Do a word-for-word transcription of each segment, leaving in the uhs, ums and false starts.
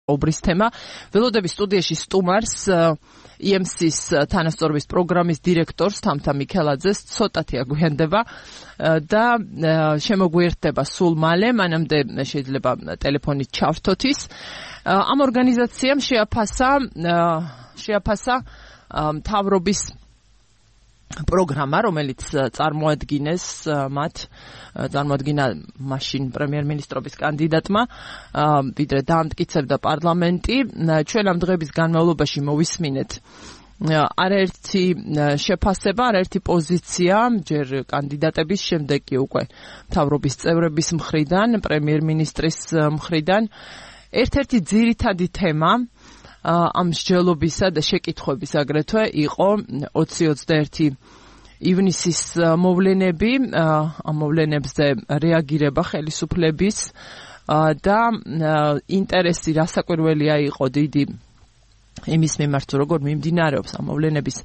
უბრის თემა. ველოდები სტუდიაში სტუმარს ი ემ სი-ის თანასწორობის პროგრამის დირექტორს თამთა მიქელაძეს ცოტათი აგვიანდება და შემოგვიერთდება სულ მალე, მანამდე შეიძლება ტელეფონით ჩავრთოთ ის. ამ ორგანიზაციამ შეაფასა შეაფასა მთავრობის პროგრამა, რომელიც წარმოადგინეს მათ წარმოადგინა მაშინ პრემიერ-მინისტრობის კანდიდატმა, ვიდრე დაამტკიცებდა პარლამენტი. ჩვენ ამ დღების განმავლობაში მოვისმინეთ არაერთი შეფასება, არაერთი პოზიცია, ჯერ კანდიდატების, შემდეგ კი უკვე მთავრობის წევრების მხრიდან, პრემიერ-მინისტრის მხრიდან. ერთ-ერთი ძირითადი თემა ამ მსჯელობისა და შეკითხვების აგრეთვე იყო ოცი ოცდაერთი ივნისის მოვლენები, ამ მოვლენებზე რეაგირება ხელისუფლების და ინტერესი რასაკვირველია იყო დიდი იმის მიმართ, როგორ მიმდინარეობს ამ მოვლენების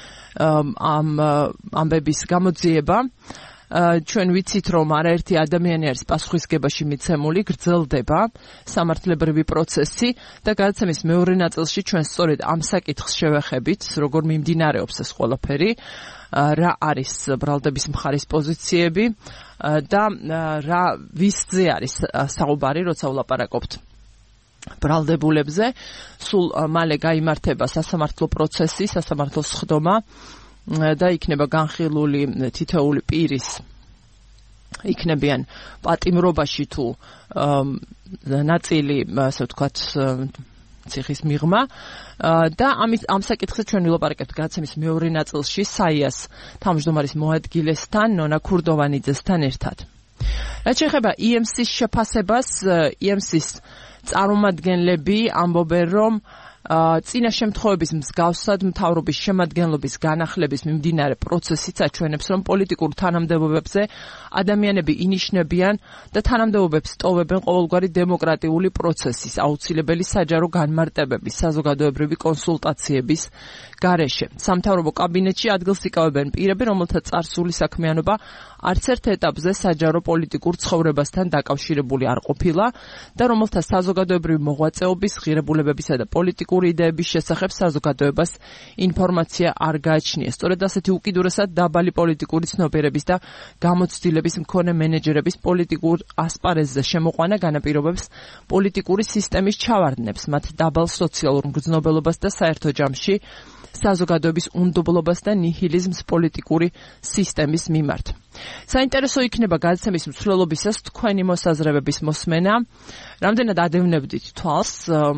ამ ამბების გამოძიება. ჩვენ ვიცით, რომ არაერთი ადამიანი არის პასუხისგებაში მიცემული, გრძელდება სამართლებრივი პროცესი და გადაცემის მეორე ნაწილში ჩვენ სწორედ ამ საკითხს შევეხებით, როგორ მიმდინარეობს ეს ყველაფერი, რა არის ბრალდების მხარის პოზიციები და რა ვისზე არის საუბარი, როცა ვლაპარაკობთ ბრალდებულებზე. სულ მალე გაიმართება სასამართლო პროცესი, სასამართლო სხდომა და იქნება განხილული თითოეული პირის იქნებიან პატიმრობაში თუ ნაწილი, ასე ვთქვათ, ციხის მიღმა და ამის ამ საკითხზე ჩვენ ვილაპარაკებთ გადაცემის მეორე ნაწილში საიას თავმჯდომარის მოადგილესთან, ნონა ქურდოვანიძესთან ერთად. რაც შეეხება ი ემ სი-ის შეფასებას, ი ემ სი-ის წარმომადგენლები ამბობენ, რომ წინა შემთხვევების მსგავსად მთავრობის შემადგენლობის განახლების მიმდინარე პროცესიც აჩვენებს, რომ პოლიტიკურ თანამდებობებზე ადამიანები ინიშნებიან და თანამდებობებს ტოვებენ ყოველგვარი დემოკრატიული პროცესის, აუცილებელი საჯარო განმარტებების, საზოგადოებრივი კონსულტაციების გარეშე. სამთავრობო კაბინეტში ადგილს იკავებენ პირები, რომელთა წარსული საქმიანობა არც ერთ ეტაპზე საჯარო პოლიტიკურ ცხოვრებასთან დაკავშირებული არ ყოფილა და რომელთა საზოგადოებრივი მოღვაწეობის, ღირებულებებისა და პოლიტიკური იდეების შესახებ საზოგადოებას ინფორმაცია არ გააჩნია. სწორედ ასეთი უკიდურესად დაბალი პოლიტიკური ცნობიერების და გამოცდილების მქონე მენეჯერების პოლიტიკურ ასპარეზზე შემოყვანა განაპირობებს პოლიტიკური სისტემის ჩავარდნებს, მათ დაბალ სოციალურ მგრძნობელობას და საერთო ჯამში საზოგადოების უნდობლობას და ნიჰილიზმს პოლიტიკური სისტემის მიმართ. საინტერესო იქნება გადაცემის მსვლელობისას თქვენი მოსაზრებების მოსმენა. რამდენად ადევნებდით თვალს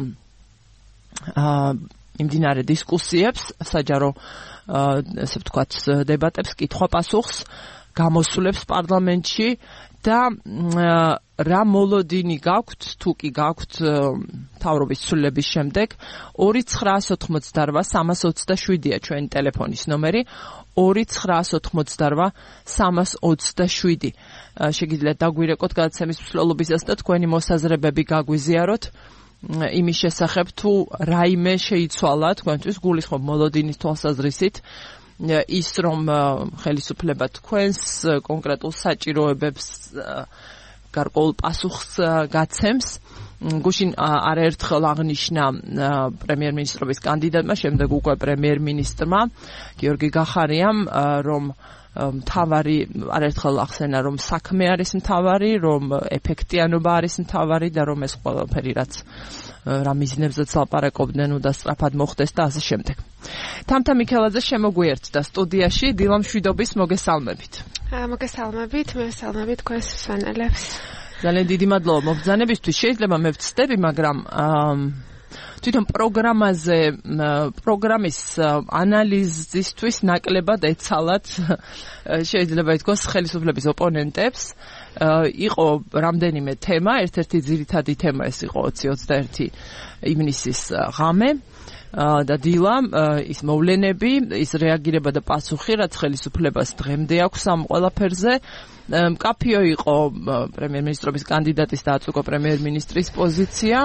იმდინარე დისკუსიებს, საჯარო ესე ვთქვათ დებატებს, კითხვა-პასუხს, გამოსვლებს პარლამენტში და რა მოლოდინი გაქვთ, თუ კი გაქვთ მთავრობის ცვლილების შემდეგ. ორი ცხრაას ოთხმოცდარვა სამას ოცდაშვიდია ჩვენი ტელეფონის ნომერი, ორი ცხრაას ოთხმოცდარვა სამას ოცდაშვიდი. შეგიძლიათ დაგვირეკოთ გადაცემის მსვლელობისას და თქვენი მოსაზრებები გაგვიზიაროთ იმის შესახებ, თუ რაიმე შეიცვალა თქვენთვის გულისხმობ მოლოდინის თვალსაზრისით ის, რომ ხელისუფლება თქვენს კონკრეტულ საჭიროებებს გარკვეულ პასუხს გაცემს. გუშინ არაერთხელ აღნიშნა პრემიერ-მინისტრობის კანდიდატმა, შემდეგ უკვე პრემიერ-მინისტრმა გიორგი გახარიამ, რომ მთავარი არაერთხელ ახსენა, რომ საქმე არის მთავარი, რომ ეფექტიანობა არის მთავარი და რომ ეს ყველაფერი რაც რა მიზნებზეც ლაპარაკობდნენ უნდა სწრაფად მოხდეს და ასე შემდეგ. თამთა მიქელაძე შემოგვიერთდა სტუდიაში. დილა მშვიდობის, მოგესალმებით. მოგესალმებით, მოგესალმებით თქვენს მსმენელებს. ძალიან დიდი მადლობა მობრძანებისთვის. შეიძლება მე ვცდები, მაგრამ თვითონ პროგრამაზე, პროგრამის ანალიზისთვის ნაკლებად ეცალათ, შეიძლება ითქვას, ხელისუფლების ოპონენტებს. იყო რამდენიმე თემა, ერთ-ერთი ძირითადი თემა ეს იყო ოცი ოცდაერთი ივნისის ღამე და დილა, ის მოვლენები, ის რეაგირება და პასუხი, რაც ხელისუფლებას დღემდე აქვს ამ ყველაფერზე. მკაფიო იყო პრემიერ-მინისტრობის კანდიდატის და აწუხო პრემიერ-მინისტრის პოზიცია.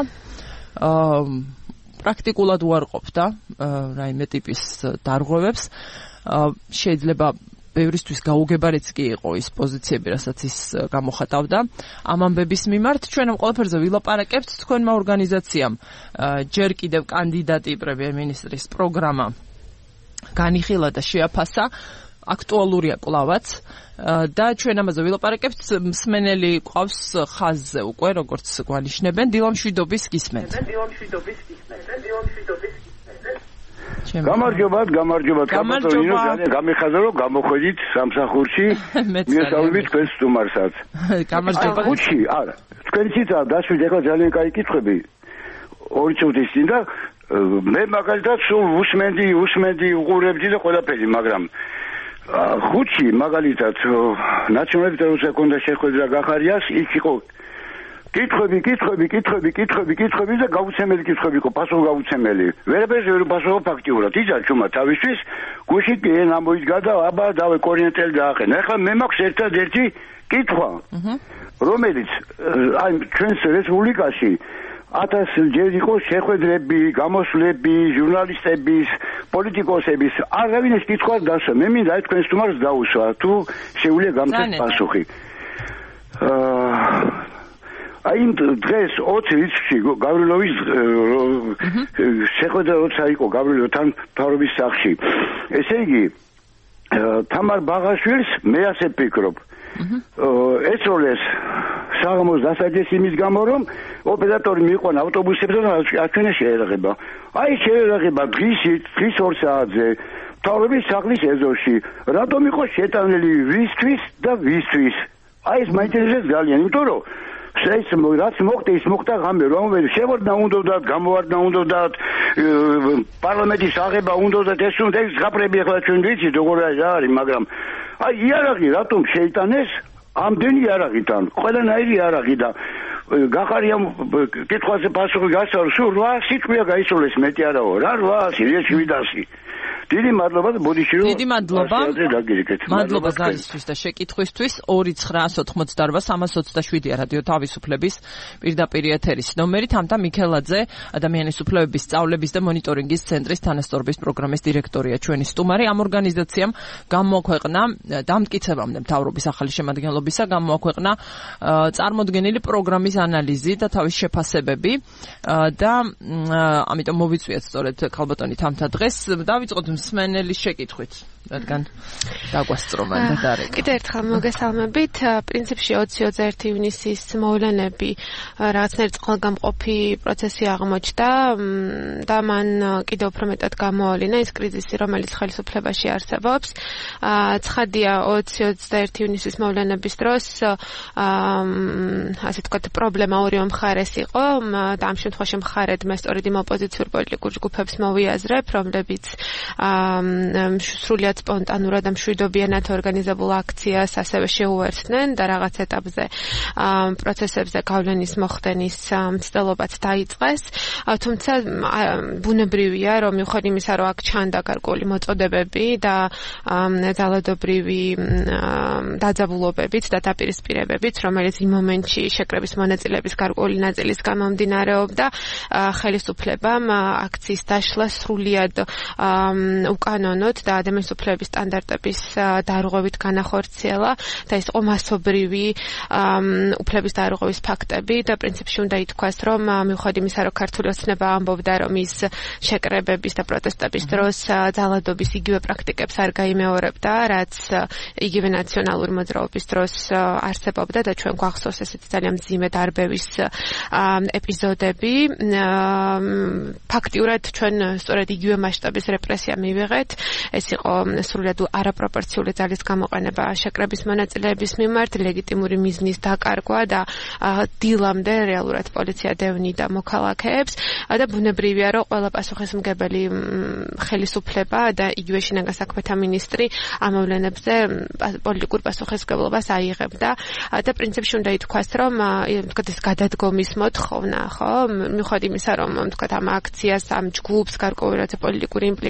პრაქტიკულად უარყოფდა რაიმე ტიპის დარღვევებს. შეიძლება ბევრისთვის გაუგებარიც კი იყო ის პოზიციები, რასაც ის გამოხატავდა ამ ამბების მიმართ. ჩვენ ამ ყველაფერზე ვილაპარაკებთ. თქვენმა ორგანიზაციამ ჯერ კიდევ კანდიდატი პრემიერ-მინისტრის პროგრამა განიხილა და შეაფასა. აქტუალურია კლავაც და ჩვენ ამაზე ვილაპარაკებთ. მსმენელი ყავს ხაზზე უკვე, როგორც გვანიშნებენ. დილა მშვიდობის გისმენთ. გამარჯობათ, გამარჯობათ. გამარჯობა. გამიხაზა რომ გამოხედით სამსახურში. მიესალმებით თქვენს სტუმარსაც. გამარჯობა. ხუთში, არა. თქვენი ციტა დაშვით ახლა ძალიან კაი კითხვები. ორი წუთის წინ და მე მაგალითად სულ უსმენდი, უსმენდი, უყურებდი და ყველაფერი, მაგრამ ხუთში მაგალითად ნაციონალური ტერორიზმის კონდა შეხვედრა გახარიას, იქ იყო კითხვები, კითხვები, კითხვები, კითხვები, კითხვები და გაუცემელი კითხვები იყო, პასუხგაუცემელი. ვერაფერზე ვერ უპასუხო ფაქტიურად. ისა ჩუმა თავისთვის, გუში კი ენა მოიდგა და აბა დავე კორიენტელი დაახენა. ახლა მე მაქვს ერთადერთი კითხვა, რომელიც აი ჩვენს რესპუბლიკაში ათას ჯერ იყო შეხვედრები, გამოსვლები, ჟურნალისტების, პოლიტიკოსების, არავინ ეს კითხვა არ დასვა. მე მინდა აი თქვენ სტუმარს დაუსვა, თუ შეუძლია გამწეს პასუხი. აი იმ დღეს ოცი რიცხვში გავრილოვის შეხვედრა როცა იყო გავრილოვთან მთავრობის სახლში. ესე იგი თამარ ბაღაშვილს მე ასე ვფიქრობ. ეწოლეს საღამოს დასაჯეს იმის გამო, რომ ოპერატორი მიიყვანა ავტობუსებზე და აჩვენა შეერაღება. აი შეერაღება დღისით, დღის ორ საათზე მთავრობის სახლის ეზოში. რატომ იყო შეტანილი ვისთვის და ვისთვის? აი ეს მაინტერესებს ძალიან, იმიტომ რომ ეს რაც მოხდა, ის მოხდა ღამე, რომ შევარდნა უნდათ, გამოვარდნა უნდათ, პარლამენტის აღება უნდათ, ეს უნდა ის ზღაპრები ახლა ჩვენ ვიცით როგორ არის, მაგრამ აი იარაღი რატომ შეიტანეს? ამდენი იარაღიდან, ყველანაირი იარაღი და გახარიამ კითხვაზე პასუხი გასცადა, სულ რვა სიტყვია გაისროლეს, მეტი არაო, რა რვაასი, შვიდასი. დიდი მადლობა და ბოდიში რომ დიდი მადლობა. მადლობა ზარისთვის და შეკითხვისთვის. ორი ცხრაას ოთხმოცდაორვა სამას ოცდაშვიდია რადიო თავისუფლების პირდაპირ ეთერის ნომერი. თამთა მიქელაძე, ადამიანის უფლებების სწავლების და მონიტორინგის ცენტრის თანასწორობის პროგრამის დირექტორია ჩვენი სტუმარი. ამ ორგანიზაციამ გამოაქვეყნა დამტკიცებამდე მთავრობის ახალი შემადგენლობისა გამოაქვეყნა წარმოდგენილი პროგრამის ანალიზი და თავის შეფასებები და ამიტომ მოვიწვიეთ სწორედ ქალბატონი თამთა დღეს. დავიწყოთ მსმენელის შეკითხვით, რადგან დაგვასწრომან და დარეკა. კიდევ ერთხელ მოგესალმებით. პრინციპში ოცი ოცდაერთი ივნისის მოვლენები რაღაცნაირ წყალგამყოფი პროცესი აღმოჩნდა და მან კიდევ უფრო მეტად გამოავლინა ის კრიზისი, რომელიც ხელისუფლებაში არსებობს. ცხადია, ოცი ოცდაერთი ივნისის მოვლენების დროს ასე თქვათ პრობლემა ორივე მხარეს იყო და ამ შემთხვევაში მხარედ მე სწორედ იმ ოპოზიციურ პოლიტიკურ ჯგუფებს მოვიაზრებ, რომლებიც სრულიად სპონტანურად და მშვიდობიანად ორგანიზებულ აქციას ასევე შეუერთდნენ და რაღაც ეტაპზე პროცესებზე გავლენის მოხდენის მცდელობაც დაიწყეს. თუმცა ბუნებრივია, რომ მიუხედავად იმისა, რომ აქ ჩანდა გარკვეული მოწოდებები და ძალადობრივი დაძაბულობებით და დაპირისპირებებით, რომელიც იმ მომენტში შეკრების მონაწილეების გარკვეული ნაწილის გამომდინარეობდა, ხელისუფლებამ აქციის დაშლა სრულიად უკანონოდ და ადამიანის უფლებების სტანდარტების დარღვევით განახორციელა და ის იყო მასობრივი უფლების დარღვევის ფაქტები და პრინციპში უნდა ითქვას, რომ მიუხედავად იმისა, რომ ქართული ოცნება ამბობდა, რომ ის შეკრებების და პროტესტების დროს ძალადობის იგივე პრაქტიკებს არ გაიმეორებდა, რაც იგივე ნაციონალური მოძრაობის დროს არსებობდა და ჩვენ გვახსოვს ესეთი ძალიან მძიმე დარბევის ეპიზოდები. ფაქტიურად ჩვენ სწორედ იგივე მასშტაბის რეპრესია მივიღეთ. ეს იყო სრულიად არაპროპორციული ძალის გამოყენება შეკრების მონაწილეების მიმართ, ლეგიტიმური მიზნის დაკარგვა და დილამდე რეალურად პოლიცია დევნიდა მოქალაქეებს და ბუნებრივია, რომ ყველა პასუხისმგებელი ხელისუფლება და იგივე შინაგან საქმეთა მინისტრი ამ მოვლენებზე პოლიტიკურ პასუხისმგებლობას აიღებდა და პრინციპში უნდა ითქვას, რომ თქვათ ეს გადადგომის მოთხოვნა, ხო, მიუხედავად იმისა, რომ თქვათ ამ აქციას, ამ ჯგუფს გარკვეული პოლიტიკური იმპლიკაციები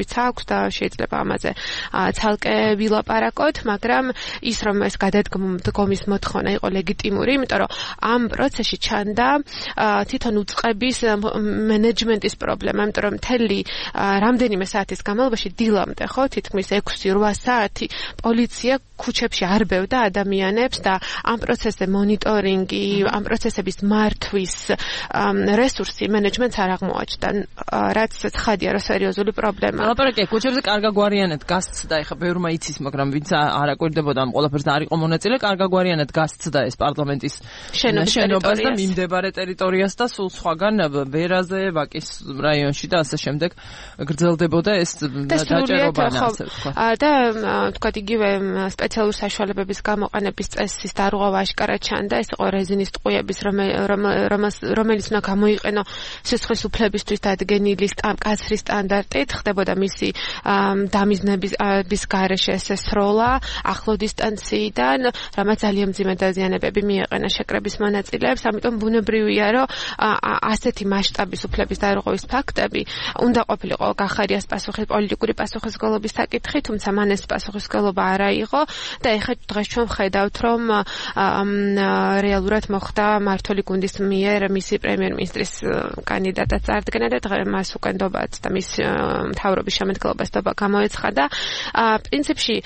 ნებართვებიც აქვს და შეიძლება ამაზე ცალკე ვილაპარაკოთ, მაგრამ ის რომ ეს გადადგომის მოთხოვნა იყო ლეგიტიმური, იმიტომ რომ ამ პროცესში ჩანდა თვითონ უწყების მენეჯმენტის პრობლემა, იმიტომ რომ მთელი რამდენიმე საათის განმავლობაში დილამდე ხო თითქმის ექვსი რვა საათი პოლიცია ქუჩებში არბევდა ადამიანებს და ამ პროცესზე მონიტორინგი, ამ პროცესების მართვის რესურსი მენეჯმენტს არ აღმოაჩნდა, რაც ცხადია, რომ სერიოზული პრობლემაა. ლაპარაკია ქუჩებზე კარგაგვარიანად გასცდა, ეხა ბევრმა იცის, მაგრამ ვინც არ აკვირდებოდა ამ ყველაფერს და არ იყო მონაწილე, კარგაგვარიანად გასცდა ეს პარლამენტის შენობას და მიმდებარე ტერიტორიას და სულ სხვაგან ვერაზე, ვაკის რაიონში და ასე შემდეგ გრძელდებოდა ეს დაჭერობა, ასე ვთქვა. და თქვა იგივე სპეციალური საშუალებების გამოყენების წესის დარღვევა აშკარად ჩანდა, ეს იყო რეზინის ტყუების, რომელიც უნდა გამოიყენო სისხლის უფლებისთვის დადგენილი კაცრი სტანდარტით, ხდებოდა მისი დამიზნების გარეშე ეს სროლა ახლო დისტანციიდან, რამაც ძალიან მძიმე დაზიანებები მიეყენა შეკრების მონაწილეებს, ამიტომ ბუნებრივია, რომ ასეთი მასშტაბის უფლების დარღვევის ფაქტები უნდა ყოფილიყო გახარიას პასუხი პოლიტიკური პასუხისმგებლობის საკითხი, თუმცა მან ეს პასუხისმგებლობა არ აიღო და ეხლა დღეს ჩვენ ვხედავთ, რომ რეალურად მოხდა მმართველი გუნდის მიერ მისი პრემიერ-მინისტრის კანდიდატად წარდგენა და დღეს მას უკენდობაც და მის მთავრობის შემადგენლობას დობა გამოეცხადა. პრინციპში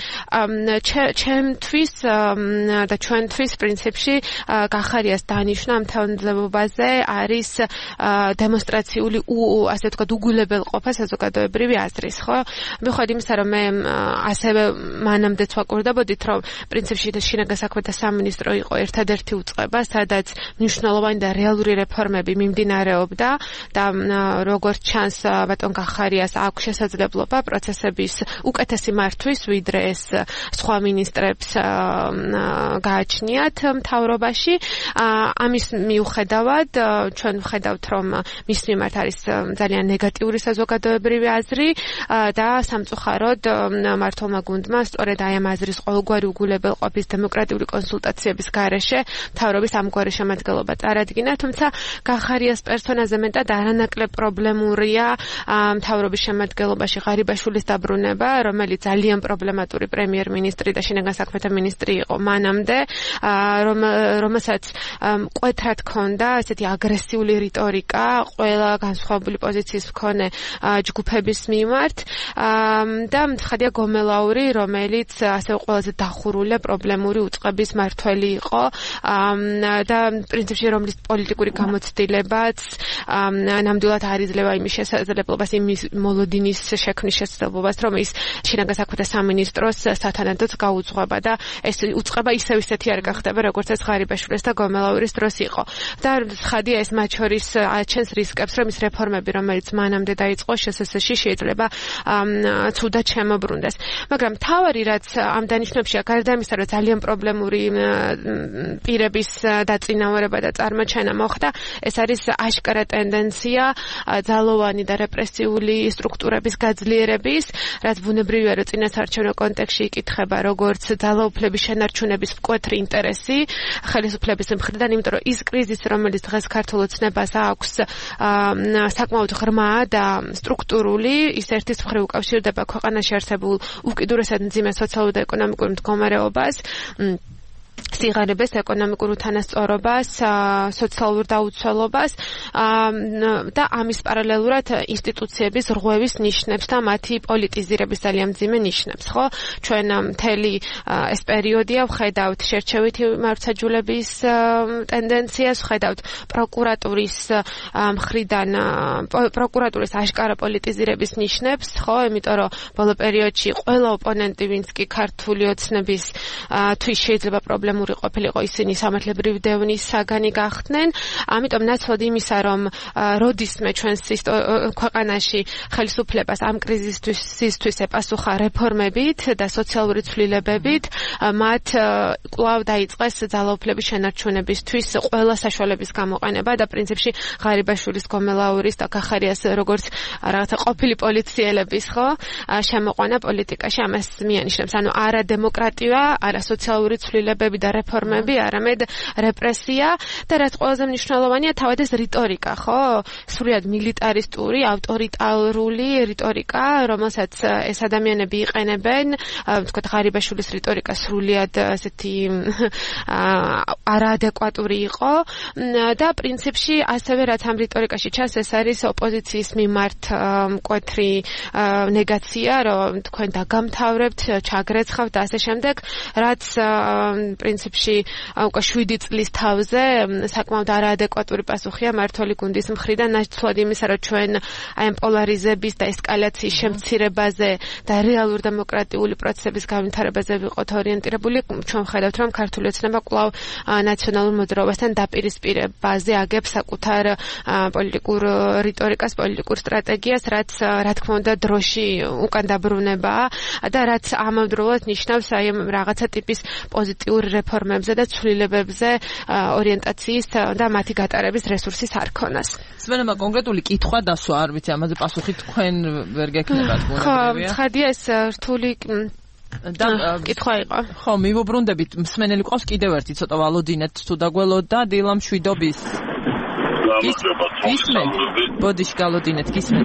ჩემთვის და ჩვენთვის პრინციპში გახარიას დანიშვნა ამ თანამდებობაზე არის დემონსტრაციული ასე ვთქვათ უგულებელყოფა საზოგადოებრივი აზრის, ხო? მიუხედავად იმისა, რომ მე ასევე მანამდეც ვაკვირდებოდით, რომ პრინციპში შინაგან საქმეთა სამინისტრო იყო ერთადერთი უწყება, სადაც მნიშვნელოვანი და რეალური რეფორმები მიმდინარეობდა და როგორც ჩანს ბატონ გახარიას აქვს შესაძლებლობა პროცესების უკეთესი მართვის, ვიდრე ეს სხვა მინისტრებს გააჩნიათ მთავრობაში. ამის მიუხედავად ჩვენ ვხედავთ, რომ მის მიმართ არის ძალიან ნეგატიური საზოგადოებრივი აზრი და სამწუხაროდ მმართველმა გუნდმა სწორედ აი ამ აზრის ყოველგვარი უგულებელყოფის დემოკრატიული კონსულტაციების გარეშე მთავრობის ამგვარი შემადგენლობა წარადგინა, თუმცა გახარიას პერსონაზე მეტად არანაკლებ პრობლემურია მთავრობის შემადგენლობაში ღარიბაშვილის დაბრუნება, რომელიც ძალიან პრობლემატური პრემიერ-მინისტრი და შინაგან საქმეთა მინისტრი იყო მანამდე, რომელსაც მკვეთრად ჰქონდა ესეთი აგრესიული რიტორიკა ყველა განსხვავებული პოზიციის მქონე ჯგუფების მიმართ და ცხადია გომელაური, რომელიც ასევე ყველაზე დახურული პრობლემური უწყების მმართველი იყო და პრინციპში რომლის პოლიტიკური გამოცდილებაც ნამდვილად არ იძლევა იმის შესაძლებლობას, იმის მოლოდინის შექმნის შესაძლებლობას, რომ ის შინაგან საქმეთა სამინისტროს სათანადოდ გაუძღვება და ეს უწყება ისევ ისეთი არ გახდება, როგორც ეს ღარიბაშვილის და გომელაურის დროს იყო. და ცხადია ეს მათ შორის აჩენს რისკებს, რომ ის რეფორმები, რომელიც მანამდე დაიწყო შსს-ში, შეიძლება ცუდად შემოbrunდეს. მაგრამ თავარი რაც ამ დანიშნულებშია, გარდა იმისა, რომ ძალიან პრობლემური პირების დაწინაურება და წარმოჩენა მოხდა, ეს არის აშკარა ტენდენცია ძალოვანი და რეპრესიული სტრუქტურების გაძლიერების, რაც ბუნებრივია, რომ წინასაარჩევნო კონტექსტში იკითხება როგორც ძალაუფლების შენარჩუნების მკვეთრი ინტერესი ხელისუფლების მხრიდან, იმიტომ რომ ის კრიზისი, რომელიც დღეს ქართულ ოცნებას აქვს საკმაოდ ღრმა და სტრუქტურული, ის ერთის მხრივ უკავშირდება ქვეყანაში არსებულ უკიდურესად მძიმე სოციალურ და ეკონომიკურ მდგომარეობას, სიღარიბეს, ეკონომიკურ უთანასწორობას, სოციალურ დაუცველობას და ამის პარალელურად ინსტიტუციების რღვევის ნიშნებს და მათი პოლიტიზირების ძალიან მძიმე ნიშნებს, ხო? ჩვენ მთელი ეს პერიოდია ვხედავთ შერჩევითი მართლმსაჯულების ტენდენციას, ვხედავთ პროკურატურის მხრიდან პროკურატურის აშკარა პოლიტიზირების ნიშნებს, ხო? იმიტომ რომ ბოლო პერიოდში ყველა ოპონენტი, ვინც კი ქართული ოცნების თვის შეიძლება პრობლემური ყოფილიყო, ისინი სამართლებრივი დევნის საგანი გახდნენ. ამიტომ ნაცვლად იმისა, რომ როდისმე ჩვენს ქვეყანაში ხელისუფლებას ამ კრიზისისთვის ეპასუხა რეფორმებით და სოციალური ცვლილებებით, მათ კვლავ დაიწყეს ძალაუფლების შენარჩუნებისთვის ყველა საშუალების გამოყენება და პრინციპში ღარიბაშვილის, გომელაურის და გახარიას როგორც რაღაცა ყოფილი პოლიციელების, ხო, შემოყვანა პოლიტიკაში ამას მიანიშნებს. ანუ არა დემოკრატია, არა სოციალური ცვლილებები და რეფორმები, არამედ რეპრესია და რაც ყველაზე მნიშვნელოვანია, თავად ეს რიტორიკა, ხო? სრულიად მილიტარისტური, ავტორიტარული რიტორიკა, რომელსაც ეს ადამიანები იყენებენ, ვთქვათ, ღარიბაშვილის რიტორიკა სრულიად ესეთი არაადეკვატური იყო და პრინციპში ასევე რაც ამ რიტორიკაში ჩანს, ეს არის ოპოზიციის მიმართ მკვეთრი ნეგაცია, რომ თქვენ დაგამთავრებთ, ჩაგრეცხავთ და ასე შემდეგ, რაც პრინციპში უკვე შვიდი წლის თავზე საკმაოდ არაადეკვატური პასუხია მართული გუნდის მხრიდან, ნაცვლად იმისა, რომ ჩვენ აი ამ პოლარიზების და ესკალაციის შემცირებაზე და რეალურ დემოკრატიული პროცესების განვითარებაზე ვიყოთ ორიენტირებული, ჩვენ ხედავთ, რომ ქართული ოცნება კვლავ ნაციონალურ მოძრაობასთან დაპირისპირებაზე აგებს საკუთარ პოლიტიკურ რიტორიკას, პოლიტიკურ სტრატეგიას, რაც რა თქმა უნდა დროში უკან დაბრუნებაა და რაც ამავდროულად ნიშნავს აი რაღაცა ტიპის პოზიტიურ რეფორმებზე და ცვლილებებზე ორიენტაციის და მათი გატარების რესურსის არქონას. სვენებმა კონკრეტული კითხვა დასვა, არ ვიცი, ამაზე პასუხი თქვენ ვერ გექნებათ ხო, ბუნებრივია. ცხადია ეს რთული და კითხვა იყო. ხო, მივუბრუნდებით, მსმენელი ყავს კიდევ ერთი ცოტა ვალოდინეთ თუ დაგველოდა დილა მშვიდობის. გისმენთ? ბოდიში გალოდინეთ, გისმენთ.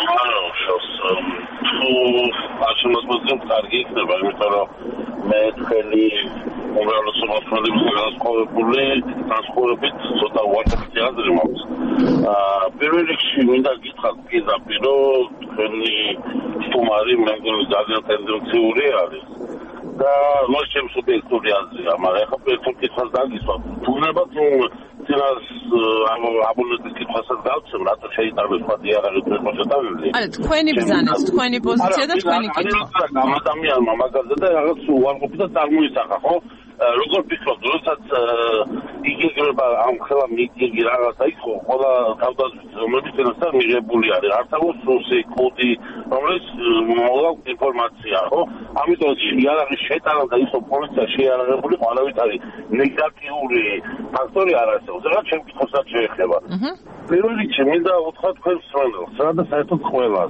აშენოს მოძიმ კარგი იქნება, იმიტომ რომ მე თქვენი უმრავლესობა ხმადების განსხვავებული განსხვავებით ცოტა უარყოფითი აზრი მაქვს. პირველ რიგში მინდა გითხრათ პირდაპირ, რომ თქვენი სტუმარი მე მგონი ძალიან ტენდენციური არის და მოშ ჩემს სუბიექტური აზრია, მაგრამ ახლა პირველ კითხვას დაგისვა. თუნდაც თინას აბუნების კითხვასაც გავცემ, რატო შეიტანოს ხათი არაღით მოწოდებული. არა, თქვენი ბრძანაც, თქვენი პოზიცია და თქვენი კითხვა. ამ ადამიანმა მაგაზე და რაღაც უარყოფითად წარმოისახა, ხო? როგორ ფიქრობთ, როდესაც იგეგმება ამ ხელა მიტინგი რაღაცა იყო, ყველა თავდაცვის რომლებიც ენასთან მიღებული არის, არსებობს სუსი, კუდი, რომელიც მოლავ ინფორმაცია, ხო? ამიტომ იარაღის შეტანა და ისო პოლიცია შეიარაღებული, ყველავით არის ნეგატიური ფაქტორი არ არსებობს. რა ჩემ კითხვასაც შეეხება. პირველ რიგში მინდა უთხრა თქვენ მსმენელს, რა და საერთოდ ყველას.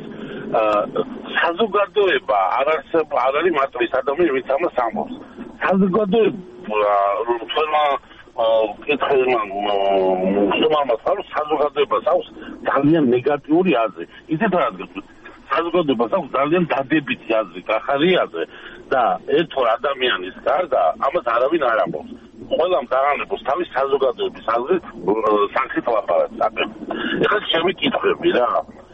საზოგადოება არ არსებობს, არ არის მარტო ის ადამიანი, ვინც ამას ამბობს. საზოგადოება თქვენმა კითხულმა სტუმარმა თავს საზოგადოებას აქვს ძალიან ნეგატიური აზრი. ისეთ რადგან საზოგადოებას აქვს ძალიან დადებითი აზრი კახარიაზე და ერთ-ორ ადამიანის გარდა ამას არავინ არ ამბობს. ყველამ დაანებოს თავის საზოგადოების აზრით სანქციით ლაპარაკს. ეხლა ჩემი კითხვები რა.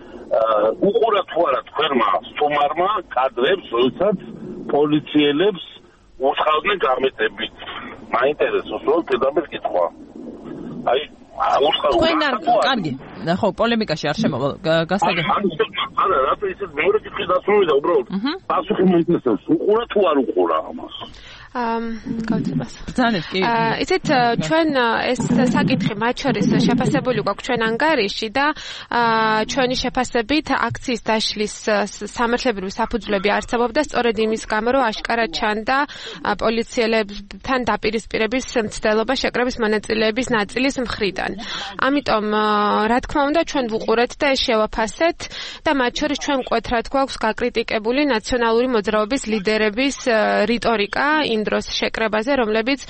უყურა თუ არა თქვენმა სტუმარმა კადრებს, როდესაც პოლიციელებს უშხავდნენ გამეტებით. მაინტერესებს რომ პირდაპირ კითხვა. აი, თქვენ არ კარგი. ხო, პოლემიკაში არ შემოვა. გასაგებ. არა, რატო ისეთ მეორე კითხვის დასრულდა უბრალოდ. პასუხი მოინტერესებს. უყურა თუ არ უყურა ამას. ამ გავწევას. ბრძანეთ კი. ისეთ ჩვენ ეს საკითხი მათ შორის შეფასებული გვაქვს ჩვენ ანგარიში და ჩვენი შეფასებით აქციის დაშლის სამართლებრივი საფუძვლები არსებობდა სწორედ იმის გამო, რომ აშკარად ჩანდა პოლიციელებთან დაპირისპირების მცდელობა შეკრების მონაწილეების ნაწილის მხრიდან. ამიტომ რა თქმა უნდა ჩვენ ვუყურეთ და ეს შევაფასეთ და მათ შორის ჩვენ მკვეთრად გვაქვს გაკრიტიკებული ნაციონალური მოძრაობის ლიდერების რიტორიკა დროს შეკრებაზე, რომლებიც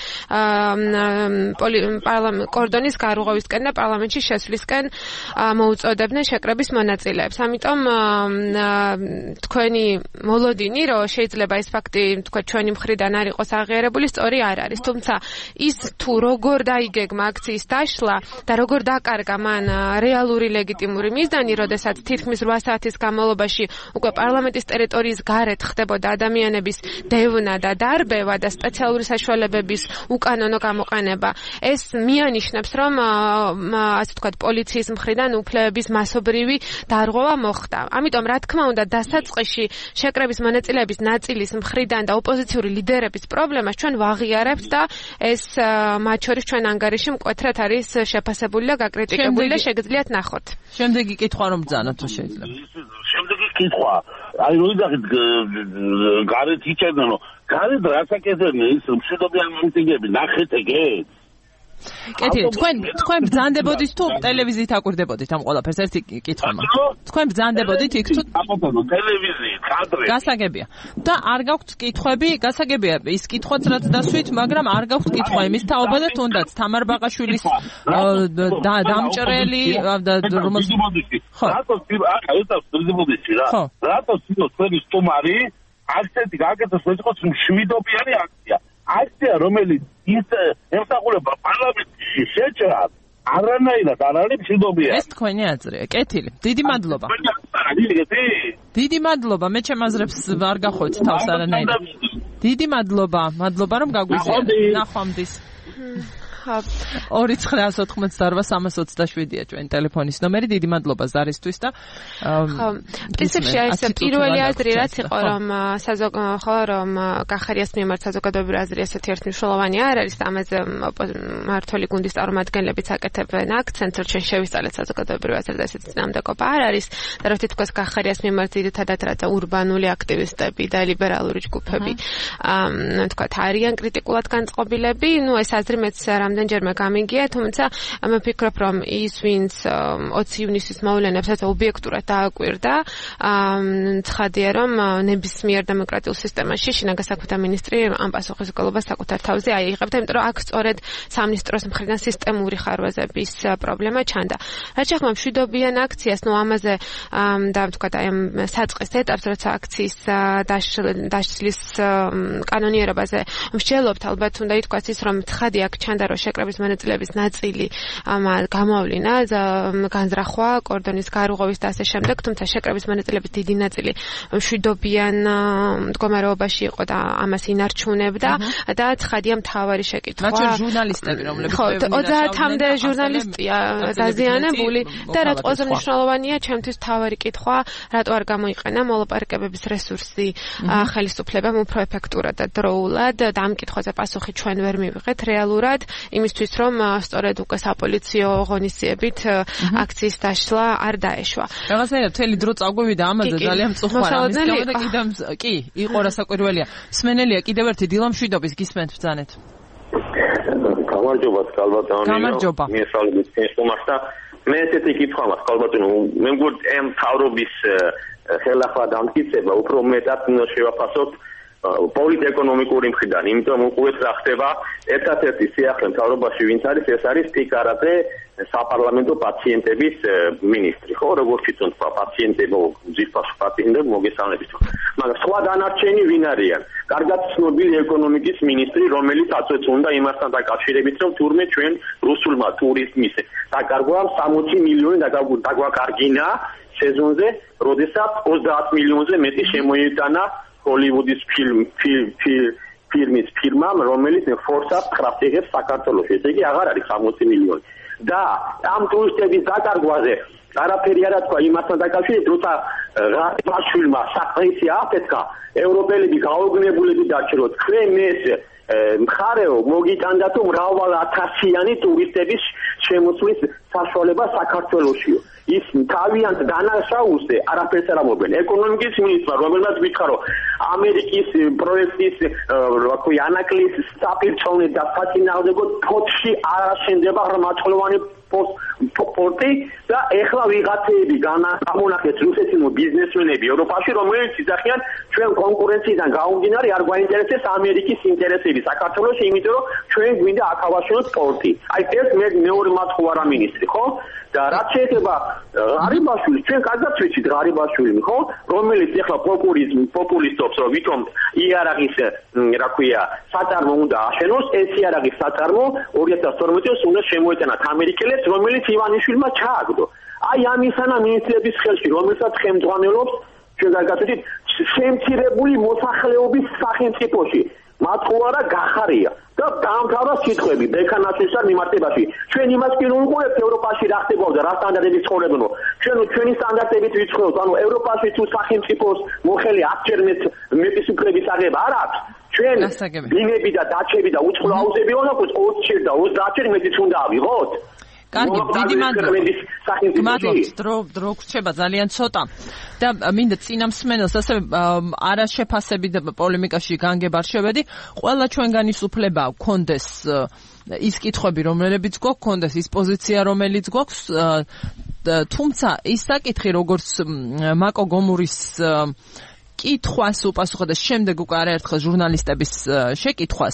კორდონის გარუღავისკენ და პარლამენტში შესვლისკენ მოუწოდებდნენ შეკრების მონაწილეებს. ამიტომ თქვენი მოლოდინი, რომ შეიძლება ეს ფაქტი თქვა ჩვენი მხრიდან არ იყოს აღიარებული, სწორი არ არის. თუმცა ის თუ როგორ დაიგეგმა აქციის დაშლა და როგორ დაკარგა მან რეალური ლეგიტიმური მიზანი, როდესაც თითქმის რვა საათის განმავლობაში უკვე პარლამენტის ტერიტორიის გარეთ ხდებოდა ადამიანების დევნა და დარბევა და სპეციალური საშუალებების უკანონო გამოყენება. ეს მიანიშნებს, რომ ასე ვთქვათ, პოლიციის მხრიდან უფლებების მასობრივი დარღვევა მოხდა. ამიტომ, რა თქმა უნდა, დასაწყისში შეკრების მონაწილეების ნაწილის მხრიდან და ოპოზიციური ლიდერების პრობლემას ჩვენ ვაღიარებთ და ეს მათ შორის ჩვენ ანგარიში მკვეთრად არის შეფასებული და გაკრიტიკებული და შეგიძლიათ ნახოთ. შემდეგი კითხვა რომ ბრძანოთ თუ შეიძლება. შემდეგი კითხვა. აი როდესაც გარეთ იჭერდნენ, გარეთ რასაკეთებდნენ ის მშვიდობიანი მიტინგები, ნახეთ ეგეთ? კეთილი, თქვენ თქვენ ბრძანდებოდით თუ ტელევიზიით აკვირდებოდით ამ ყველაფერს ერთი კითხვა მაქვს. თქვენ ბრძანდებოდით იქ თუ აბა ტელევიზიით, კადრით. გასაგებია. და არ გაქვთ კითხვები, გასაგებია ის კითხვაც რაც დასვით, მაგრამ არ გაქვთ კითხვა იმის თაობა და თუნდაც თამარ ბაყაშვილის დამჭრელი რომელს ხო. რატო ახლა ეს ვიზიბოდიში რა. რატო ცოტა თქვენი სტუმარი აქცენტი გაკეთოს ეს იყო შვიდობიანი აქცია. აქცია რომელიც ის ემსახურება პარლამენტში შეჭრა არანაირად არ არის შვიდობიანი. ეს თქვენი აზრია. კეთილი. დიდი მადლობა. დიდი მადლობა. მე ჩემ აზრებს არ გახოთ თავს არანაირად. დიდი მადლობა. მადლობა რომ გაგვიზიარეთ. ნახვამდის. ორი ცხრაას ოთხმოცდაორვა სამას ოცდაშვიდია ჩვენი ტელეფონის ნომერი. დიდი მადლობა ზარისთვის და ხო, პრინციპში ეს პირველი აზრი რაც იყო რომ ხო რომ კახარიას მიმართ საზოგადოებრივი აზრი ესეთი ერთმნიშვნელოვანი არ არის და ამაზე მმართველი გუნდის წარმომადგენლებიც აკეთებენ აქცენტს რომ ჩვენ შევისწავლეთ საზოგადოებრივი აზრი და ესეთი წინამდებობა არ არის და რომ თითქოს კახარიას მიმართ ძირითადად რათა ურბანული აქტივისტები და ლიბერალური ჯგუფები აა თქვა არიან კრიტიკულად განწყობილები. ნუ ეს აზრი მეც რამდენჯერმე გამიგია, თუმცა მე ვფიქრობ, რომ ის ვინც ოცი ივნისის მოვლენებსაც ობიექტურად დააკვირდა, ცხადია, რომ ნებისმიერ დემოკრატიულ სისტემაში შინაგან საქმეთა მინისტრი ამ პასუხისმგებლობას საკუთარ თავზე აიღებდა, იმიტომ რომ აქ სწორედ სამინისტროს მხრიდან სისტემური ხარვეზების პრობლემა ჩანდა. რაც შეეხება მშვიდობიან აქციას, ნუ ამაზე და ვთქვათ, აი ამ საწყის ეტაპს, როცა აქციის დაშლის კანონიერებაზე მსჯელობთ, ალბათ უნდა ითქვას ის, რომ ცხადი აქ ჩანდა რომ შეკრების მონაწილეების ნაწილი გამოვლინა განზრახვა კორდონის გარღვევის და ასე შემდეგ, თუმცა შეკრების მონაწილეების დიდი ნაწილი მშვიდობიან მდგომარეობაში იყო და ამას ინარჩუნებდა და ცხადია მთავარი შეკითხვა. მათ შორის ჟურნალისტები, რომლებიც ოცდაათამდე ჟურნალისტია დაზიანებული და რაც ყველაზე მნიშვნელოვანია, ჩემთვის მთავარი კითხვა, რატო არ გამოიყენა მოლაპარაკებების რესურსი ხელისუფლებამ უფრო ეფექტურად და დროულად და ამ კითხვაზე პასუხი ჩვენ ვერ მივიღეთ რეალურად. იმისთვის რომ სწორედ უკვე საპოლიციო ღონისძიებით აქციის დაშლა არ დაეშვა. რაღაცნაირად მთელი დრო წაგვივიდა ამაზე ძალიან მწუხვარა ამის გამო და კიდევ კი იყო რასაკვირველია. მსმენელია კიდევ ერთი დილამშვიდობის გისმენთ ბრძანეთ. გამარჯობა სკალბატონი. გამარჯობა. მიესალმებით სტუმარს და მე ესეთი კითხვა მაქვს სკალბატონი. მე მგონი ამ თავრობის ხელახლა დამტკიცება უფრო მეტად შევაფასოთ პოლიტ-ეკონომიკური მხრიდან, იმიტომ უყურეთ რა ხდება. ერთადერთი სიახლე მთავრობაში ვინც არის, ეს არის პიკარაძე, საპარლამენტო პაციენტების მინისტრი, ხო, როგორც თვითონ თქვა, პაციენტებო, ძირფასო პაციენტები მოგესალმებით. მაგრამ სხვა დანარჩენი ვინ არიან? კარგად ცნობილი ეკონომიკის მინისტრი, რომელიც აწვეთს უნდა იმასთან დაკავშირებით, რომ თურმე ჩვენ რუსულმა ტურიზმის დაკარგვა სამოცი მილიონი დაგვაკარგინა სეზონზე, როდესაც ოცდაათ მილიონზე მეტი შემოიტანა ჰოლივუდის ფილმ ფილმის ფირმამ, რომელიც ფორსად ტრაფიკებს საქართველოში. ესე იგი აღარ არის სამოცი მილიონი. და ამ ტურისტების დაკარგვაზე არაფერი არ თქვა იმასთან დაკავშირებით, როცა ღარიბაშვილმა საფრთხე აფეთქა, ევროპელები გაოგნებულები დარჩილოთ. თქვენ ეს მხარეო მოგიტანდა თუ მრავალ ათასიანი ტურისტების შემოსვლის საშუალება საქართველოშიო. ის თავიანთ დანაშაულზე არაფერს არ ამობენ. ეკონომიკის მინისტრმა, რომელმაც გითხრა, რომ ამერიკის პროექტის როქვი ანაკლის საპირწონე და საწინააღმდეგო ფოთში არ აშენდება ღრმაწლოვანი პორტი და ეხლა ვიღაცები გამონახეთ რუსეთის ბიზნესმენები ევროპაში, რომელიც იძახიან ჩვენ კონკურენციიდან გაუგინარი არ გვაინტერესებს ამერიკის ინტერესები საქართველოში, იმიტომ რომ ჩვენ გვინდა აქ ავაშენოთ პორტი. აი ეს მე მეორე მათხოვარა მინისტრი, ხო? და რაც შეეხება ღარიბაშვილს, ჩვენ კარგად ვიცით ღარიბაშვილი, ხო? რომელიც ეხლა პოპულიზმ პოპულისტობს, რომ ვითომ იარაღის, რა ქვია, საწარმო უნდა აშენოს, ეს იარაღის საწარმო ორი ათას თორმეტი წელს უნდა შემოეტანათ ამერიკელებს, რომელიც ივანიშვილმა ჩააგდო. აი ამისანა მინისტრების ხელში, რომელსაც ხელმძღვანელობს, ჩვენ კარგად ვიცით, შემცირებული მოსახლეობის სახელმწიფოში. მათხოვარა გახარია და დაამთავრა სიტყვები ბექანაშვილთან მიმართებაში. ჩვენ იმას კი ვუყურებთ ევროპაში რა ხდებოდა, რა სტანდარტებით ცხოვრობენ. ჩვენ ჩვენი სტანდარტებით ვიცხოვრობთ, ანუ ევროპაში თუ სახელმწიფოს მოხელი ათჯერ მეტის უფლების აღება არ აქვს. ჩვენ ბინები და დაჩები და უცხო აუზები უნდა ოცდაათჯერ და ოცდაათჯერ მეტიც უნდა ავიღოთ. კარგი, დიდი მადლობა. გმადლობთ, დრო დრო გრჩება ძალიან ცოტა. და მინდა წინამსმენელს ასევე არაშეფასები და პოლემიკაში განგებ არ შევედი. ყველა ჩვენგანის უფლება გქონდეს ის კითხვები, რომლებიც გვაქვს, გქონდეს ის პოზიცია, რომელიც გვაქვს, თუმცა ის საკითხი, როგორც მაკო გომურის კითხვას უპასუხა და შემდეგ უკვე არაერთხელ ჟურნალისტების შეკითხვას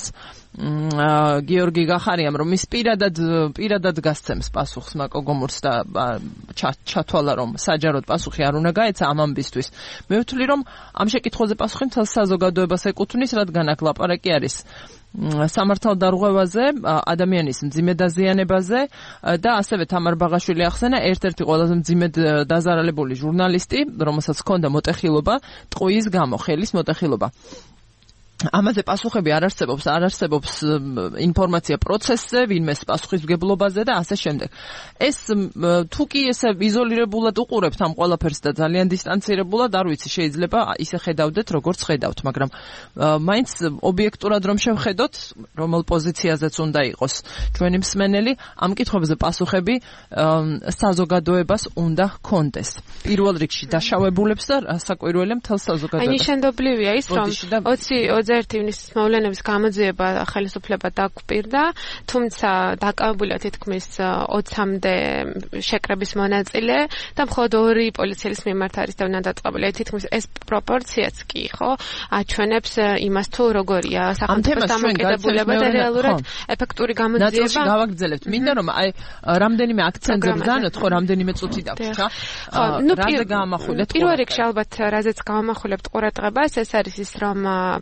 გიორგი გახარიამ, რომ ის პირადად პირადად გასცემს პასუხს მაკო გომურს და ჩათვალა, რომ საჯაროდ პასუხი არ უნდა გაეცა ამ ამბისთვის. მე ვთვლი, რომ ამ შეკითხვაზე პასუხი მთელ საზოგადოებას ეკუთვნის, რადგან აქ ლაპარაკი არის სამართალდარღვევაზე, ადამიანის მძიმე დაზიანებაზე და ასევე თამარ ბაღაშვილი ახსენა, ერთ-ერთი ყველაზე მძიმედ დაზარალებული ჟურნალისტი, რომელსაც ჰქონდა მოტეხილობა, ტყუის გამო, ხელის მოტეხილობა. ამაზე პასუხები არ არსებობს, არ არსებობს ინფორმაცია პროცესზე, ვინმეს პასუხისმგებლობაზე და ასე შემდეგ. ეს თუ კი ესე იზოლირებულად უყურებთ ამ ყველაფერს და ძალიან დისტანცირებულად, არ ვიცი, შეიძლება ისე ხედავდეთ, როგორც ხედავთ, მაგრამ მაინც ობიექტურად რომ შევხედოთ, რომელ პოზიციაზეც უნდა იყოს ჩვენი მსმენელი, ამ კითხვებზე პასუხები საზოგადოებას უნდა ჰქონდეს. პირველ რიგში დაშავებულებს და საკვირველე მთელ საზოგადოებას. აი ნიშანდობლივია ის, რომ ოცი ოცი ივნისის მოვლენების გამოძიება ხელისუფლება დაგვპირდა, თუმცა დაკავებულია თითქმის ოცამდე შეკრების მონაწილე და მხოლოდ ორი პოლიციელის მიმართ არის დაუნდაწყებული. თითქმის ეს პროპორციაც კი ხო აჩვენებს იმას, თუ როგორია სახელმწიფოს დამოკიდებულება და რეალურად ეფექტური გამოძიება. ნაცვლში გავაგრძელებთ. მინდა რომ აი რამდენიმე აქცენტზე ვზანოთ, ხო, რამდენიმე წუთი დაგვჭა. ნუ გამახვილეთ. პირველ რიგში ალბათ რაზეც გავამახვილებთ ყურადღებას, ეს არის ის, რომ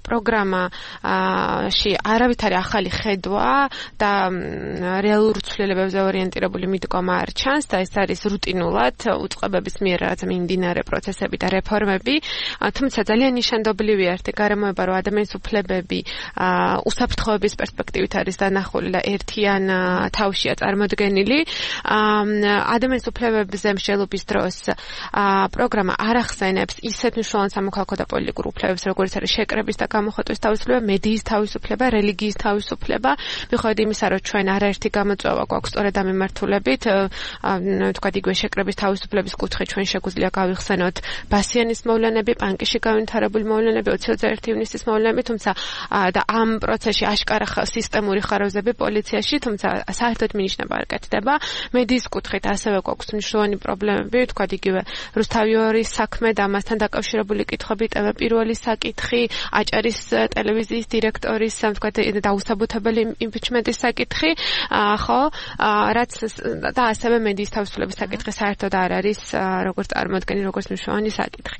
პროგრამაში არავითარი ახალი ხედვა და რეალურ ცვლილებებზე ორიენტირებული მიდგომა არ ჩანს და ეს არის რუტინულად უწყებების მიერ რაც მიმდინარე პროცესები და რეფორმები, თუმცა ძალიან ნიშანდობლივია ერთი გარემოება, რომ ადამიანის უფლებები უსაფრთხოების პერსპექტივით არის დანახული და ერთიან თავშია წარმოდგენილი. ადამიანის უფლებებზე მსჯელობის დროს პროგრამა არ ახსენებს ისეთ მნიშვნელოვან სამოქალაქო და პოლიტიკურ უფლებებს, როგორც არის შეკრების და გამოხატვის თავისუფლება, მედიის თავისუფლება, რელიგიის თავისუფლება. მიუხედავად იმისა, რომ ჩვენ არაერთი გამოწვევა გვაქვს სწორედ ამ მიმართულებით, თქვა იგივე შეკრების თავისუფლების კუთხე ჩვენ შეგვიძლია გავიხსენოთ ბასიანის მოვლენები, პანკიში გავითარებული მოვლენები, ოცი ერთი ივნისის მოვლენები, თუმცა და ამ პროცესში აშკარა სისტემური ხარვეზები პოლიციაში, თუმცა საერთოდ მინიშნება არ კეთდება. მედიის კუთხით ასევე გვაქვს მნიშვნელოვანი პრობლემები, თქვა იგივე რუსთავიორის საქმე და ამასთან დაკავშირებული კითხვები, ტევ პირველი საკითხი, აჭარის ტელევიზიის დირექტორის თქვა დაუსაბუთებელი იმპიჩმენტის საკითხი, ხო, რაც და ასევე მედიის თავისუფლების საკითხი საერთოდ არ არის როგორც წარმოდგენი, როგორც მნიშვნელოვანი საკითხი.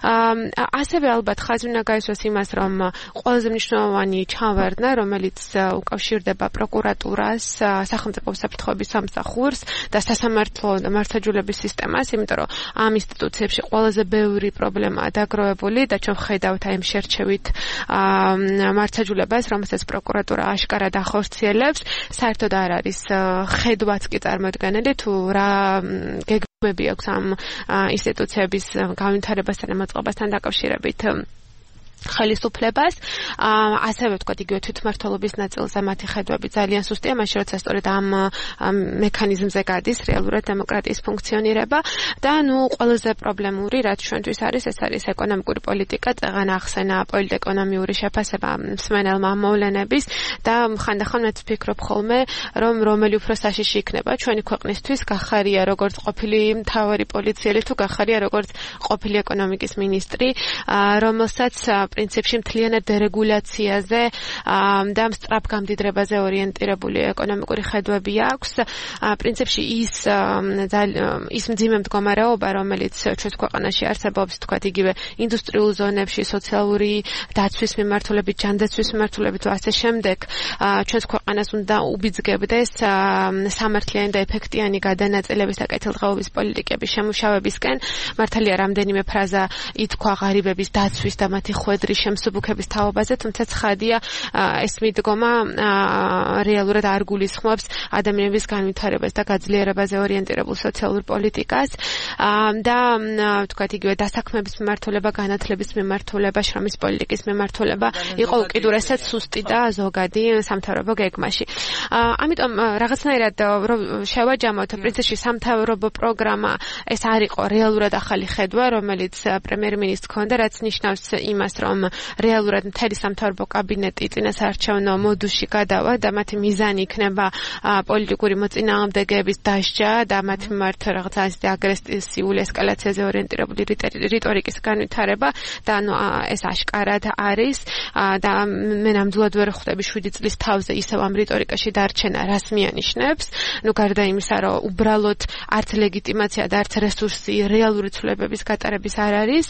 ასევე ალბათ ხაზი უნდა გაისვას იმას, რომ ყველაზე მნიშვნელოვანი ჩავარდნა, რომელიც უკავშირდება პროკურატურას, სახელმწიფო უსაფრთხოების სამსახურს და სასამართლო მართლმსაჯულების სისტემას, იმიტომ რომ ამ ინსტიტუციებში ყველაზე ბევრი პრობლემაა დაგროვებული და ჩვენ ვხედავთ აი ამ შერჩევით მართლმსაჯულებას, რომელსაც პროკურატურა აშკარად ახორციელებს, საერთოდ არ არის ხედვაც კი წარმოდგენილი, თუ რა გეგმები აქვს ამ ინსტიტუციების განვითარებასთან და მოწყობასთან დაკავშირებით ხელისუფლებას, ასევე თქვა იგივე თვითმმართველობის ნაწილზე მათი ხედვები ძალიან სუსტია, მაშინ როცა სწორედ ამ მექანიზმზე გადის რეალურად დემოკრატიის ფუნქციონირება და ნუ ყველაზე პრობლემური რაც ჩვენთვის არის, ეს არის ეკონომიკური პოლიტიკა, წეღან ახსენა პოლიტეკონომიური შეფასება მსმენელმა მოვლენების და ხანდახან მეც ვფიქრობ ხოლმე, რომ რომელი უფრო საშიში იქნება ჩვენი ქვეყნისთვის, გახარია როგორც ყოფილი მთავარი პოლიციელი თუ გახარია როგორც ყოფილი ეკონომიკის მინისტრი, რომელსაც პრინციპში მთლიანად დერეგულაციაზე და სწრაფ გამდიდრებაზე ორიენტირებული ეკონომიკური ხედვები აქვს. პრინციპში ის ის მძიმე მდგომარეობა, რომელიც ჩვენს ქვეყანაში არსებობს, თქვათ იგივე ინდუსტრიულ ზონებში, სოციალური დაცვის მიმართულებით, ჯანდაცვის მიმართულებით და ასე შემდეგ, ჩვენს ქვეყანას უნდა უბიძგებდეს სამართლიანი და ეფექტიანი გადანაწილების და კეთილდღეობის პოლიტიკების შემუშავებისკენ. მართალია რამდენიმე ფრაზა ითქვა ღარიბების დაცვის და მათი ბადრი შემსუბუქების თაობაზე, თუმცა ცხადია ეს მიდგომა რეალურად არ გულისხმობს ადამიანების განვითარებას და გაძლიერებაზე ორიენტირებულ სოციალურ პოლიტიკას და თქვათ იგივე დასაქმების მიმართულება, განათლების მიმართულება, შრომის პოლიტიკის მიმართულება იყო უკიდურესად სუსტი და ზოგადი სამთავრობო გეგმაში. ამიტომ რაღაცნაირად შევაჯამოთ პრინციპში სამთავრობო პროგრამა ეს არ იყო რეალურად ახალი ხედვა, რომელიც პრემიერ-მინისტრს ჰქონდა, რაც ნიშნავს იმას, რომ რეალურად მთელი სამთავრობო კაბინეტი წინასაარჩევნო მოდუსში გადავა და მათი მიზანი იქნება პოლიტიკური მოწინააღმდეგეების დასჯა და მათი მიმართ რაღაცა აგრესიული ესკალაციაზე ორიენტირებული რიტორიკის განვითარება და ანუ ეს აშკარად არის და მე ნამდვილად ვერ ხვდები შვიდი წლის თავზე ისევ ამ რიტორიკაში დარჩენა რას მიანიშნებს. ნუ გარდა იმისა, რომ უბრალოდ არც ლეგიტიმაცია და არც რესურსი რეალური ცვლილებების გატარების არ არის.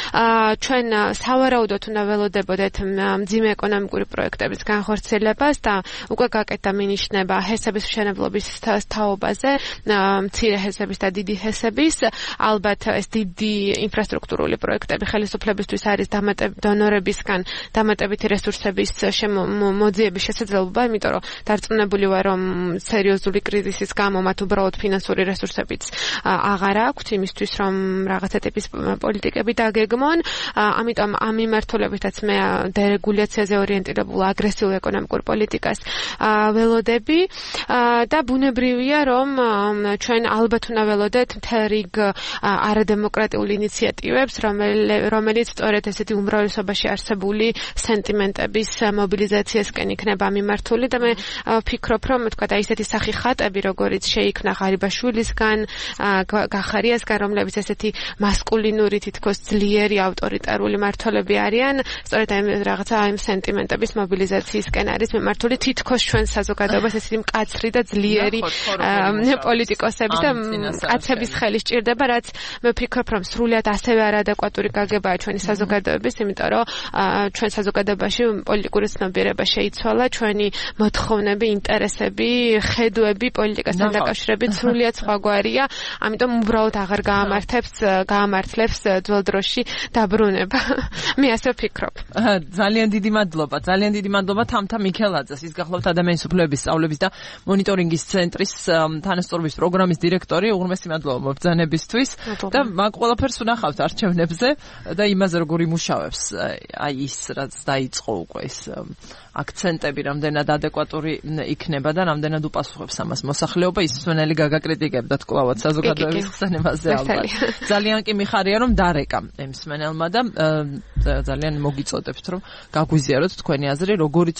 ჩვენ სავარაუდოდ უნდა ველოდებოდეთ მძიმე ეკონომიკური პროექტების განხორციელებას და უკვე გაკეთდა მინიშნება ჰესების მშენებლობის თაობაზე, მცირე ჰესების და დიდი ჰესების. ალბათ ეს დიდი ინფრასტრუქტურული პროექტები ხელისუფლებისთვის არის დონორებისგან დამატებითი რესურსების მოძიების შესაძლებლობა, იმიტომ რომ დარწმუნებული ვარ, რომ სერიოზული კრიზისის გამო მათ უბრალოდ ფინანსური რესურსებიც აღარ აქვთ იმისთვის, რომ რაღაცა ტიპის პოლიტიკები დაგეგმონ. ამიტომ ამ მიმართულებითაც მე დერეგულაციაზე ორიენტირებულ აგრესიულ ეკონომიკურ პოლიტიკას ველოდები და ბუნებრივია, რომ ჩვენ ალბათ უნდა ველოდეთ მთელ რიგ არადემოკრატიულ ინიციატივებს, რომელიც სწორედ ესეთი უმრავლესობაში არსებული სენტიმენტების მობილიზაციასკენ იქნება მიმართული და მე ვფიქრობ, რომ თქვა და ისეთი სახი ხატები, როგორც შეიქმნა ღარიბაშვილისგან, გახარიასგან, რომლებიც ესეთი მასკულინური, თითქოს ძლიერი ავტორიტარული მმართველები არიან, სწორედ ამ რაღაცა ამ სენტიმენტების მობილიზაციისკენ არის მიმართული თითქოს ჩვენ საზოგადოებას ესეთი მკაცრი და ძლიერი პოლიტიკოსების და კაცების ხელი სჭირდება, რაც მე ვფიქრობ, რომ სრულიად ასევე არადეკვატური გაგებაა ჩვენი საზოგადოების, იმიტომ რომ ჩვენ საზოგადოებაში პოლიტიკური ცნობიერება შეიცვალა, ჩვენი მოთხოვნები, ინტერესები, ხედვები პოლიტიკასთან დაკავშირებით სრულიად სხვაგვარია, ამიტომ უბრალოდ აღარ გაამართებს, გაამართლებს ძველ დროში დაბრუნება. მე ასე ვფიქრობ. ძალიან დიდი მადლობა, ძალიან დიდი მადლობა თამთა მიქელაძეს, ის გახლავთ ადამიანის უფლებების სწავლების და მონიტორინგის ცენტრის თანასწორობის პროგრამის დირექტორი. უღრმესი მადლობა მობრძანებისთვის და მაგ ყველაფერს ვნახავთ არჩევნებზე და იმაზე როგორ იმუშავებს აი ის რაც დაიწყო უკვე ეს აქცენტები რამდენად ადეკვატური იქნება და რამდენად უპასუხებს ამას მოსახლეობა. ის მსმენელი გაგაკრიტიკებდა თქო საზოგადოების ხსენებაზე ალბათ. ძალიან კი მიხარია რომ დარეკა მსმენელმა და ძალიან მოგიწოდებთ რომ გაგვიზიაროთ თქვენი აზრი, როგორიც